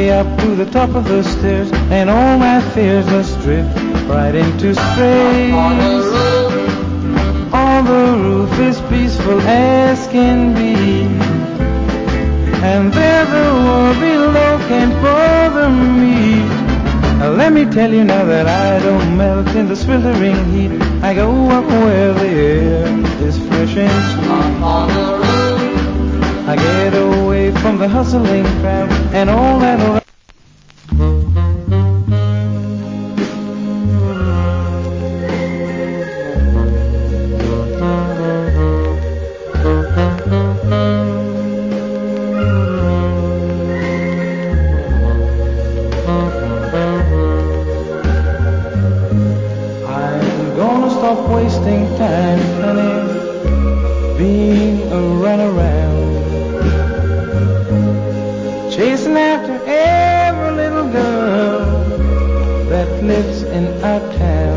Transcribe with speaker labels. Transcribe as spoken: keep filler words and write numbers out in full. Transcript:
Speaker 1: way up to the top of the stairs, and all my fears must drift right into space. On the roof is peaceful as can be, and there the world below can't bother me. Now let me tell you now that I don't melt in the sweltering heat. I go up where the air is fresh and sweet. I get away from the hustling crowd and all that around. Stop wasting time, honey, being a runaround, chasing after every little girl that lives in our town.